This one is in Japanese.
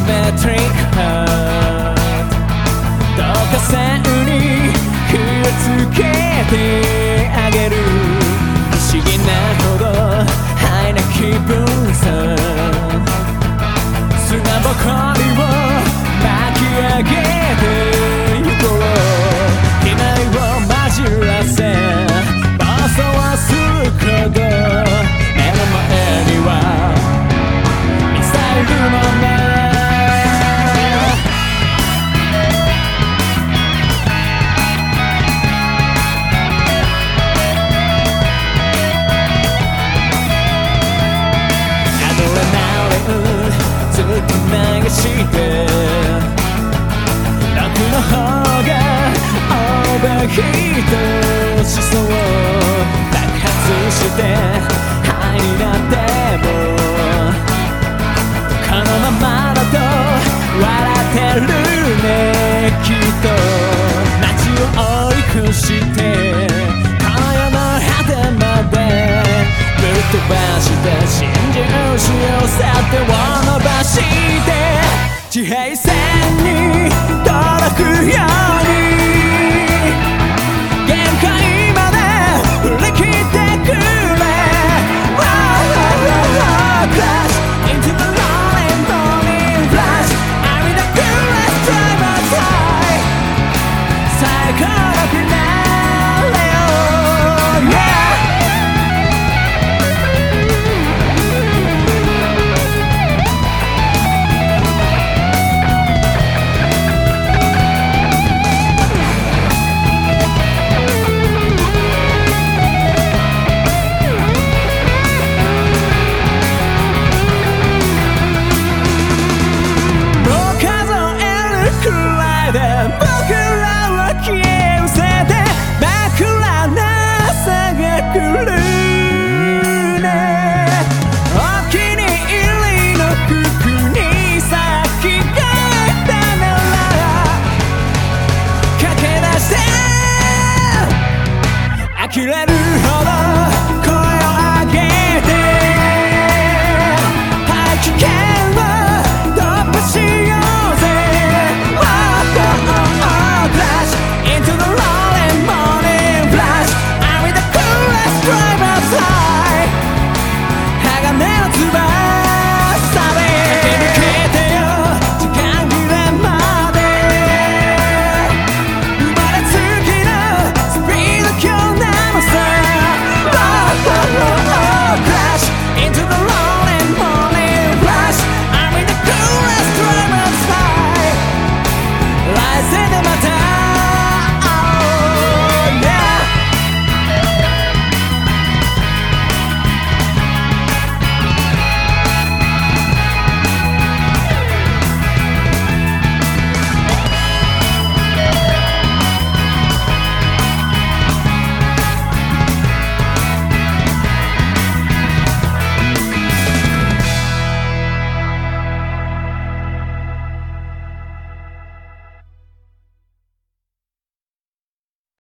Electric Heart どうか線に火をつけてあげる不思議なほどハイな気分さ砂ぼこりを巻き上げてゆこう機内を混じらせ暴走するほど目の前にはミサイルのねずっと流して楽の方がオーバーヒートしそう爆発してハイになってもこのままだと笑ってるねきっと街を追い越して今夜の果てまでぶっ飛ばして真珠しを去ってを伸ばして地平線